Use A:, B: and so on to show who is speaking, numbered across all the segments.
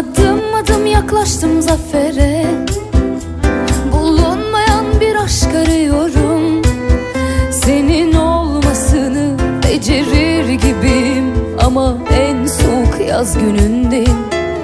A: Adım adım yaklaştım zafere, bulunmayan bir aşk arıyorum. Senin olmasını becerir gibiyim ama en soğuk yaz günündeyim.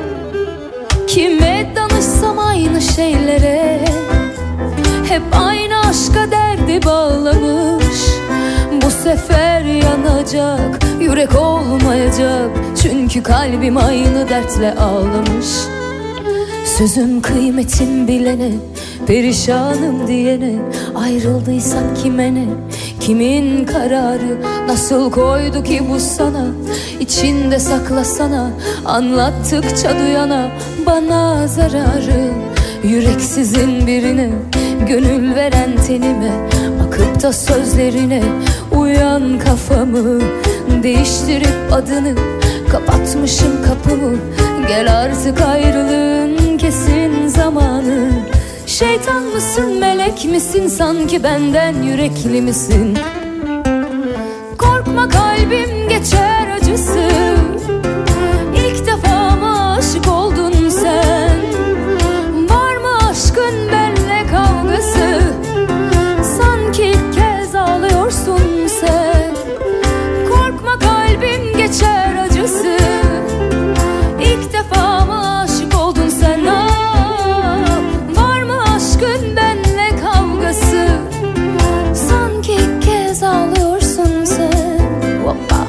A: Kime danışsam aynı şeylere, hep aynı aşka derdi bağlamış. Bu sefer yanacak, yürek olmayacak, çünkü kalbim aynı dertle ağlamış. Sözüm kıymetim bilene, perişanım diyene, ayrıldıysak kime ne, kimin kararı, nasıl koydu ki bu sana? İçinde saklasana, anlattıkça duyana, bana zararı. Yüreksizin birine, gönül veren tenime, akıp da sözlerine uyan kafamı. Değiştirip adını, kapatmışım kapımı. Gel artık ayrılığın kesin zamanı. Şeytan mısın, melek misin, sanki benden yürekli misin? Korkma kalbim geçer acısı, İlk defa mı aşık oldun sen? Var mı aşkın benle kavgası, sanki ilk kez ağlıyorsun sen. Korkma kalbim geçer acısı, İlk defa mı aşık oldun sen? Var mı aşkın benle kavgası, sanki ilk kez ağlıyorsun sen. Hoppa.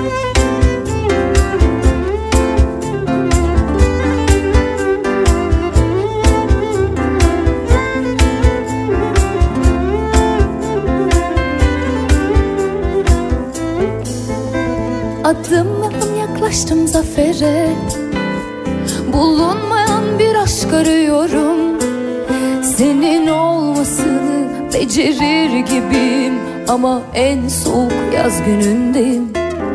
A: Adım adım yaklaştım zafere, bulunmayan bir aşk arıyorum. Senin olmasını becerir gibiyim ama en soğuk yaz günündeyim.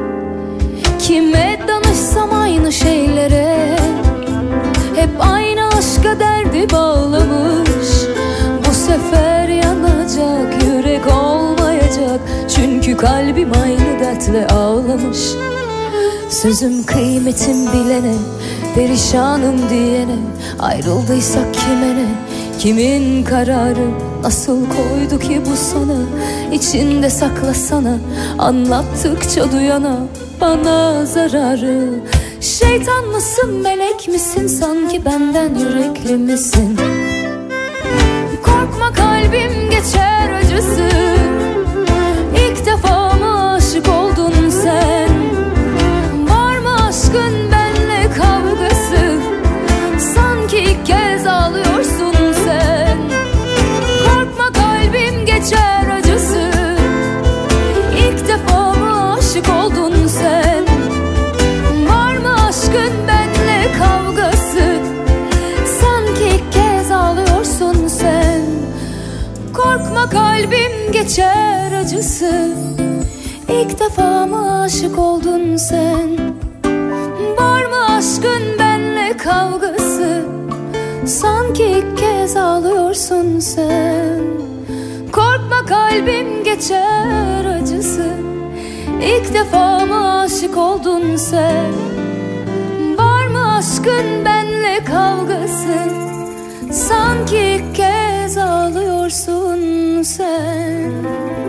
A: Kime danışsam aynı şeylere, hep aynı aşka derdi bağlamış. Bu sefer yanacak, yürek olmayacak, çünkü kalbim aynı dertle ağlamış. Sözüm kıymetim bilene, perişanım diyene, ayrıldıysak kime ne, kimin kararı, nasıl koydu ki bu sana? İçinde saklasana, anlattıkça duyana, bana zararı. Şeytan mısın, melek misin, sanki benden yürekli misin? Korkma kalbim geçer acısı, İlk defa mı aşık oldun sen? Var mı aşkın benle kavgası, sanki ilk kez ağlıyorsun sen. Korkma kalbim geçer acısı, İlk defa mı aşık oldun sen? Var mı aşkın benle kavgası, sanki ilk kez ağlıyorsun sen. Korkma kalbim geçer acısı, İlk defa mı aşık oldun sen? Var mı aşkın benle kavgası, sanki ilk kez ağlıyorsun sen. Korkma kalbim geçer acısı, İlk defa mı aşık oldun sen? Var mı aşkın benle kavgası, sanki ilk kez ağlıyorsun sen.